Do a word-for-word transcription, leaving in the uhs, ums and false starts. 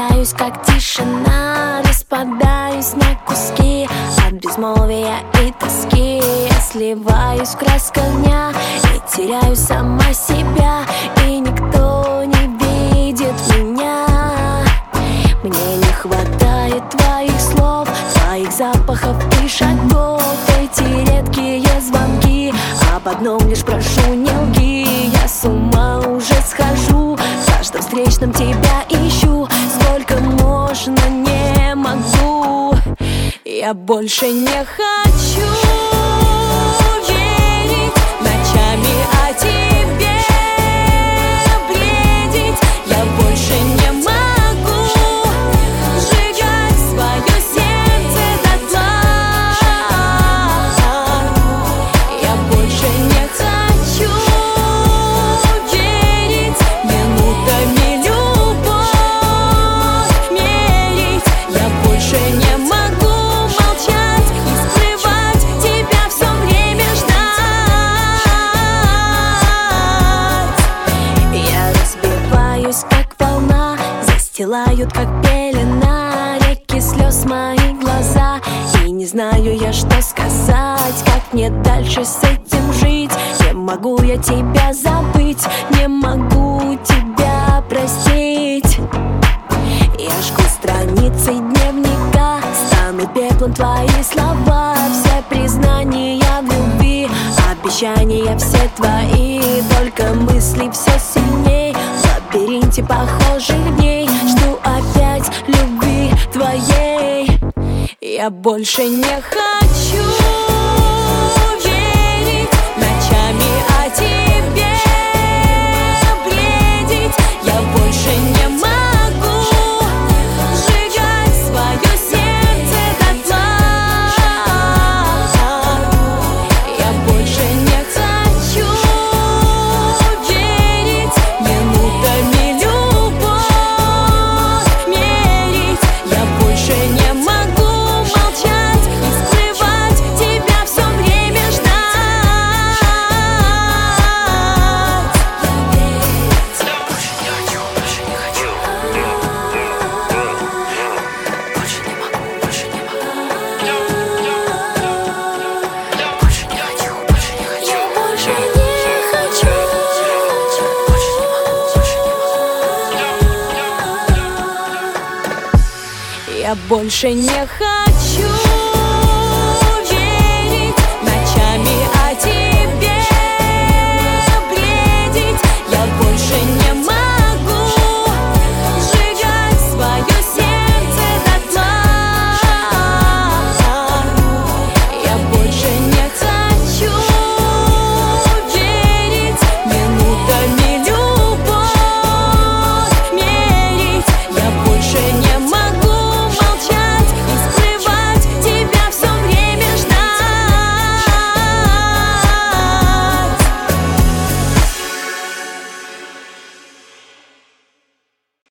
теряюсь, как тишина, распадаюсь на куски от безмолвия и тоски. Я сливаюсь в красках дня и теряю сама себя, и никто не видит меня. Мне не хватает твоих слов, твоих запахов и шагов. Эти редкие звонки, об одном лишь прошу, не лги. Я с ума уже схожу, в каждом встречном тебя ищу. Сколько можно, не могу. Я больше не хочу верить ночами о тебе бредить. Я больше не могу сжигать свое сердце дотла. Я больше не хочу верить минутами любовь мерить. Я больше не могу молчать и скрывать тебя, все время ждать. Я разбиваюсь, как волна, застилают, как пелена, реки слез мои глаза. И не знаю я, что сказать, как мне дальше с этим жить. Не могу я тебя забыть, не могу тебя простить. Я жгу страницы дневника, стану пеплом твои слова. Все признания в любви, обещания все твои. Только мысли все сильней, в лабиринте похожих дней. Жду опять любви твоей. Я больше не хочу верить ночами о тебе бредить. Я больше не могу сжигать свое сердце дотла. Я больше не хочу верить минутами любовь мерить. Я больше не могу молчать и скрывать тебя, все время ждать. Больше не хочу, больше не хочу. Больше не могу, больше не могу. Больше не хочу, больше не хочу. Я больше не хочу. Больше не могу, больше не могу. Я больше не хочу